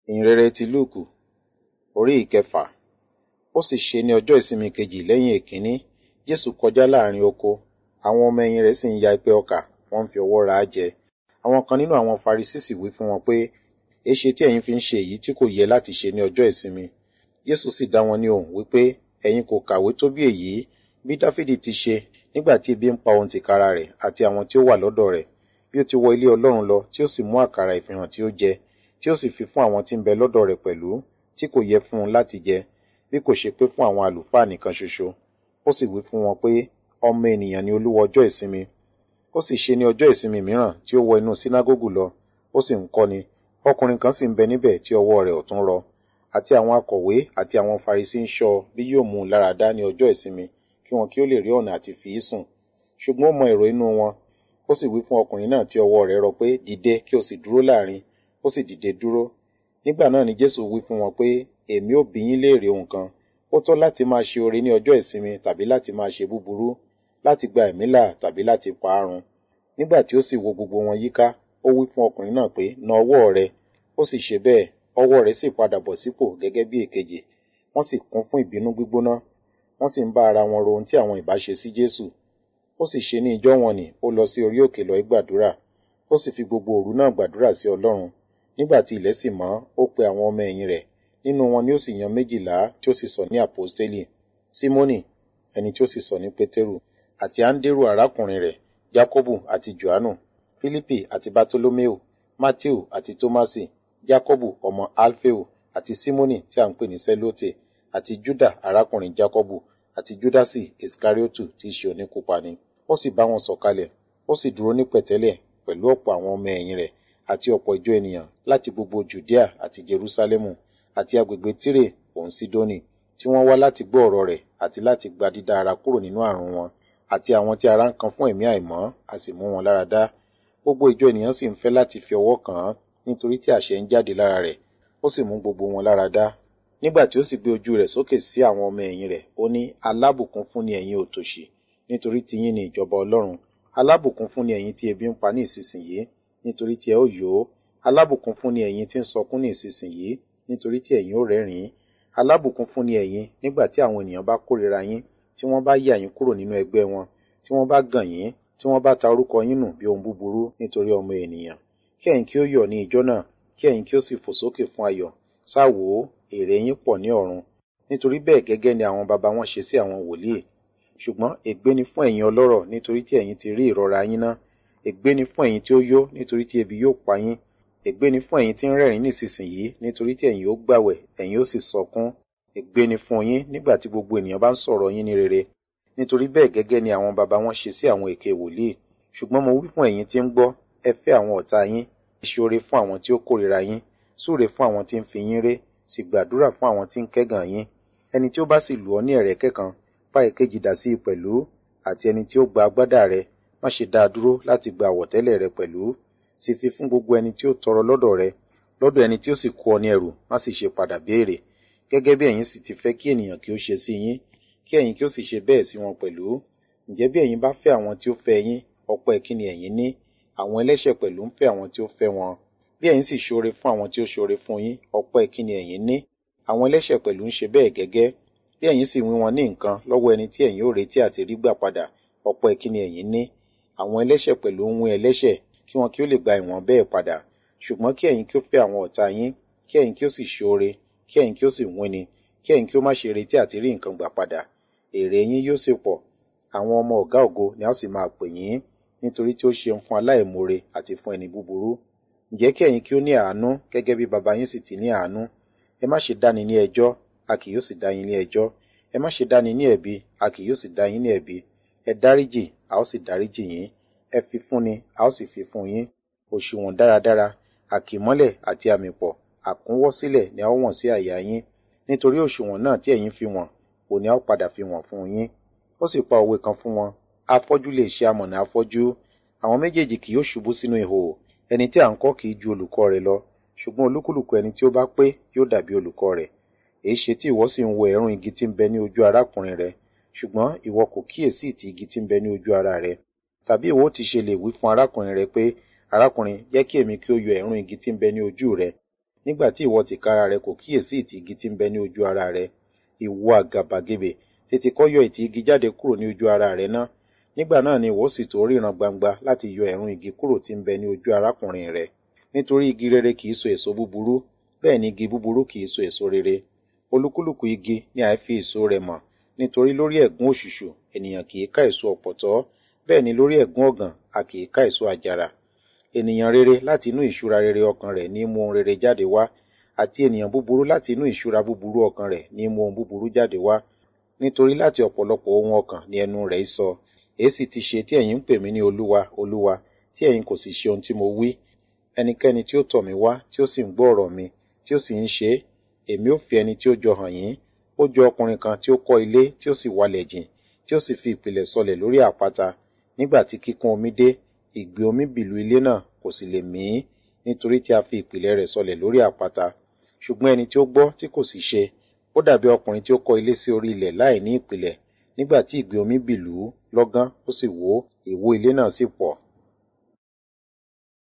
Ìhìnrere ti Lúùkù, orí ìkẹfà. Ó sì ṣe ní ọjọ́ ìsinmi kejì lẹ́yìn èkínní, Jésù kọjá láàrin oko, àwọn ọmọ ẹ̀yìn rẹ̀ sì ń ya ipẹ ọkà, wọ́n ń fi ọwọ́ ra á jẹ. Àwọn kan nínú àwọn Farisí sì wí fún wọn pé, èéṣe tí ẹ̀yin fi ń ṣe èyí tí kò yẹ láti ṣe ní ọjọ́ ìsinmi? Jésù sì dá wọn ní ohùn wípé, ẹ̀yin kò kàwé tó bí èyí, bí Dáfídì ti ṣe nígbà tí ebi ń pa òun tìkára rẹ̀ àti àwọn tí ó wà lọ́dọ̀ rẹ̀, bí ó ti wọ ilé Ọlọ́run lọ tí ó sì mú àkàrà ìfihàn tí ó jẹ, tí ó sì fi fún àwọn tí ń bẹ lọ́dọ̀ rẹ̀ pẹ̀lú, tí kò yẹ fún un láti jẹ, bí kò ṣe pé fún àwọn àlùfáà nìkan ṣoṣo. Ó sì wí fún wọn pé, ọmọ ènìyàn ni olúwa ọjọ́ ìsinmi. Ó sì ṣe ní ọjọ́ ìsinmi mìíràn tí ó wọ inú sínágógù lọ, ó sì ń kọ́ni. Ọkùnrin kan sì ń bẹ níbẹ̀ tí ọwọ́ rẹ̀ ọ̀tún rọ. Àti àwọn akọ̀wé àti àwọn Farisí ń ṣọ́ bí yóò mú un lára dá ní ọjọ́ ìsinmi, kí wọn kí ó lè rí ọ̀nà àti fi í sùn. Ṣùgbọ́n ó mọ èrò inú wọn. Ó sì wí fún ọkùnrin náà tí ọwọ́ rẹ̀ rọ pé, dìde kí o sì dúró láàrin. Ó sì dìde dúró. Nígbà náà ni Jésù wí fún wọn pé, èmi ó bi yín léèrè ohun kan. Ó tọ́ láti máa ṣe oore ní ọjọ́ ìsinmi tàbí láti máa ṣe búburú, láti gba ẹ̀mí là tàbí láti pa á run? Nígbà tí ó sì wo gbogbo wọn yíká, ó wí fún ọkùnrin náà pé, na ọwọ́ rẹ. Ó sì ṣe bẹ́ẹ̀, ọwọ́ rẹ̀ sì padà bọ̀ sípò gẹ́gẹ́ bí èkejì. Wọ́n sì kún fún ìbínú gbígbóná. Wọ́n sì ń bá ara wọn ro ohun tí àwọn ìbá ṣe sí Jésù. Ó sì ṣe ní ijọ́ wọn nì, ó lọ sí orí òkè lọ gbàdúrà. Ó sì fi gbogbo òru náà gbàdúrà sí Ọlọ́run. Nígbà tí ilẹ̀ sì mọ́, ó pe àwọn ọmọ ẹ̀yìn rẹ̀. Nínú wọn ni ó sì yan 12 tí ó sì sọ ní àpọ́stélì: Símónì, ẹni tí ó sì sọ ní Pétérù, àti Áńdérù arákùnrin rẹ̀, Jákọ́bù àti Jòhánù, Fílípì àti Bátólóméù, Mátíù àti Tómásì, Jákọ́bù ọmọ Álféù, àti Símónì tí à ń pè ní Sẹ́lótè, àti Júdà arákùnrin Jákọ́bù, àti Júdásì Ìskáríótù tí í ṣe oníkúpani. Ó sì bá wọn sọ̀kalẹ̀, ó sì dúró ní pẹ̀tẹ́lẹ̀ pẹ̀lú ọ̀pọ̀ àwọn ọmọ ẹ̀yìn rẹ̀ àti ọ̀pọ̀ ìjọ ènìyàn láti gbogbo Jùdíà àti Jerúsálẹ́mù àti agbègbè Tírè òun Sídónì, tí wọ́n wá láti gbọ́ ọ̀rọ̀ rẹ̀ àti láti gba dídá ara kúrò nínú àrùn wọn, àti àwọn tí ara ń kan fún ẹ̀mí àìmọ́, a sì mú wọn lára dá. Gbogbo ìjọ ènìyàn sì ń fẹ́ láti fi ọwọ́ kàn án, nítorí tí àṣẹ ń jáde lára rẹ̀, ó sì mú gbogbo wọn lára dá. Nígbà tí ó sì gbé ojú rẹ̀ sókè sí àwọn ọmọ ẹ̀yìn rẹ̀, ó ní, alábùkún fún ni ẹ̀yin òtòṣì, nítorí tiyín ni ìjọba Ọlọ́run. Alábùkún fún ni ẹ̀yin tí ebi ń pa ní ìsinsìnyí, nítorí tí ẹ ó yó. Alábùkún fún ni ẹ̀yin tí ń sọkún ní ìsinsìnyí, nítorí tí ẹ̀yin ó rẹ́rìn-ín. Alábùkún fún ni ẹ̀yin nígbà tí àwọn ènìyàn bá kórìíra yín, tí wọ́n bá yà yín kúrò nínú ẹgbẹ́ wọn, tí wọ́n bá gàn yín, tí wọ́n bá ta orúkọ yín nù bí ohun búburú nítorí ọmọ ènìyàn. Kí ẹ̀yin kí ó yọ̀ ní ijọ́ náà, kí ẹ̀yin kí ó sì fò sókè fún ayọ̀. Sá wò ó, èrè yín pọ̀ ní ọ̀run. Nítorí bẹ́ẹ̀ gẹ́gẹ́ ni àwọn baba wọn ṣe sí àwọn wòlíì. Ṣùgbọ́n ègbé ni fún ẹ̀yin ọlọ́rọ̀, nítorí tí ẹ̀yin ti rí ìrora yín ná. Ègbé ni fún ẹ̀yin tí ó yó, nítorí tí ebi yóò pa yín. Ègbé ni fún ẹ̀yin tí ń rẹ́rìn nísinsìnyí, nítorí tí ẹ̀yin ó gbààwẹ̀, ẹ̀yin ó sì sọkún. Ègbé ni fún yín nígbà tí gbogbo ènìyàn bá ń sọ̀rọ̀ yín ní rere. Nítorí bẹ́ẹ̀ gẹ́gẹ́ ni àwọn baba wọn ṣe sí àwọn èké wòlíì. Ṣùgbọ́n mo wí fún ẹ̀yin tí ń gbọ́, ẹ fẹ́ àwọn ọ̀tá yín, ẹ ṣe oore fún àwọn tí ó kórìíra yín, súre fún àwọn tí ń fi yín ré, sì gbàdúrà fún àwọn tí ń kẹ́gàn yín. Ẹni tí ó bá sì lù ọ́ ní ẹ̀rẹ̀kẹ́ kan, pa èkejì dà sí i pẹ̀lú, àti ẹni tí ó gba agbádá rẹ, má ṣe dá a dúró láti gba àwọ̀tẹ́lẹ̀ rẹ pẹ̀lú. Sì fi fún gbogbo ẹni tí ó tọrọ lọ́dọ̀ rẹ, lọ́dọ̀ ẹni tí ó sì kó ọ ní ẹrù, má sì ṣe padà béèrè. Gẹ́gẹ́ bí ẹ̀yin sì ti fẹ́ kí ènìyàn kí ó ṣe sí yín, kí ẹ̀yin kí ó sì ṣe bẹ́ẹ̀ sí wọn pẹ̀lú. Ǹjẹ́ bí ẹ̀yin bá fẹ́ àwọn tí ó fẹ́ yín, ọpẹ́ kí ni ẹ̀yin ní? Àwọn ẹlẹ́ṣẹ̀ pẹ̀lú ń fẹ́ àwọn tí ó fẹ́ wọn. Bí ẹ̀yin sì ṣoore fún àwọn tí ó ṣoore fún yín, ọpẹ́ kí ni ẹ̀yin ní? Àwọn ẹlẹ́ṣẹ̀ pẹ̀lú ń ṣe bẹ́ẹ̀ gẹ́gẹ́. Bí ẹ̀yin sì wín wọn ní nǹkan lọ́wọ́ ẹni tí ẹ̀yin ó retí àti rí gbà padà, ọpẹ́ kí ni ẹ̀yin ní? Àwọn ẹlẹ́ṣẹ̀ pẹ̀lú ń wín ẹlẹ́ṣẹ̀, kí wọn kí ó lè gba ìwọ̀n bẹ́ẹ̀ padà. Ṣùgbọ́n kí ẹ̀yin kí ó fẹ́ àwọn ọ̀tá yín, kí ẹ̀yin kí ó sì ṣoore, kí ẹ̀yin kí ó sì wín ni, kí ẹ̀yin kí ó má ṣe retí àti rí nǹkan gbà padà. Èrè yín yóò sì pọ̀. Àwọn ọmọ ọ̀gá ògo ni a ó sì máa pè yín, nítorí tí ó ṣeun fún aláìmoore àti fún ẹni búburú. Ǹjẹ́ kí ẹ̀yin kí ó ní àánú, gẹ́gẹ́ bí baba yín sì ti ní àánú. Ẹ má ṣe dáni ní ẹjọ́, a kì yóò sì dá yín ní ẹjọ́. Ẹ má ṣe dáni ní ẹ̀bi, a kì yóò sì dá yín ní ẹ̀bi. Ẹ dáríjì, a ó sì dáríjì yín. Ẹ fi fúnni, a ó sì fi fún yín. Òṣùwọ̀n dáradára, àkìmọ́lẹ̀ àti àmìpọ̀, àkúnwọ́sílẹ̀ ni a ó wọ̀n sí àyà yín. Nítorí òṣùwọ̀n náà tí ẹ̀yin fi wọ̀n, òun ni a ó padà fi wọ̀n fún yín. Ó sì pa òwe kan fún wọn: afọ́jú lè ṣe amọ̀nà afọ́jú. Àwọn méjèèjì kì yóò ṣubú sínú ihò. Ẹni tí à ń kọ́ kì í ju olùkọ́ rẹ̀ lọ, ṣùgbọ́n olúkúlùkù ẹni tí ó bá pé yóò dàbí olùkọ́ rẹ̀. Èéṣe tí ìwọ sì ń wo ẹ̀rún igi tí ń bẹ ní ojú arákùnrin rẹ, ṣùgbọ́n ìwọ kò kíyèsí ìtì igi tí ń bẹ ní ojú ara rẹ? Tàbí ìwọ ti ṣe lè wí fún arákùnrin rẹ pé, arákùnrin, jẹ́ kí èmi kí ó yọ ẹ̀rún igi tí ń bẹ ní ojú rẹ, nígbà tí ìwọ tìkára rẹ kò kíyèsí ìtì igi tí ń bẹ ní ojú ara rẹ. Ìwọ àgàbàgebè, tètè kọ́ yọ ìtì igi jáde kúrò ní ojú ara rẹ ná. Nígbà náà ni ìwọ sì tó ríran gbangba láti yọ ẹ̀rún igi kúrò tí ń bẹ ní ojú arákùnrin rẹ. Nítorí igi rere kìí so èso búburú, bẹ́ẹ̀ ni igi búburú kìí so èso rere. Olúkúlùkù igi ni a fi èso rẹ̀ mọ̀, nítorí lórí ẹ̀gún òṣùṣù ènìyàn kìí ká èso ọ̀pọ̀tọ́, bẹ́ẹ̀ ni lórí ẹ̀gún ọ̀gàn a kìí ká èso àjàrà. Ènìyàn rere láti inú ìṣúra rere ọkàn rẹ̀ ní mú ohun rere jáde wá, àti ènìyàn búburú láti inú ìṣúra búburú ọkàn rẹ̀ ní mú ohun búburú jáde wá. Nítorí láti ọ̀pọ̀lọpọ̀ ohun ọkàn ni ẹnu rẹ̀ sọ. Èéṣì ti ṣe tí ẹ̀yin ń pè mí ní Olúwa, Olúwa, tí ẹ̀yin kò sì ṣe ohun tí mo wí? Ẹnikẹ́ni tí ó tọ̀ mí wá, tí ó sì ń gbọ́ ọ̀rọ̀ mi, tí ó sì ń ṣe é, èmi ó fi ẹni tí ó jọ hàn yín. Ó jọ ọkùnrin kan tí ó kọ́ ilé tí ó sì walẹ̀ jìn, tí ó sì fi ìpìlẹ̀ sọlẹ̀ lórí àpáta. Nígbà tí kíkún omi dé, ìgbì omi bìlù ilé náà kò sì lè mì í, nítorí tí a fi ìpìlẹ̀ rẹ̀ sọlẹ̀ lórí àpáta. Ṣùgbọ́n ẹni tí ó gbọ́ tí kò sì ṣe, ó dàbí ọkùnrin tí ó kọ́ ilé sí orí ilẹ̀ láì ní ìpìlẹ̀. Nígbà tí ìgbì omi bìlù lọ́gán ó sì wó, ìwó ilé náà sì pọ̀.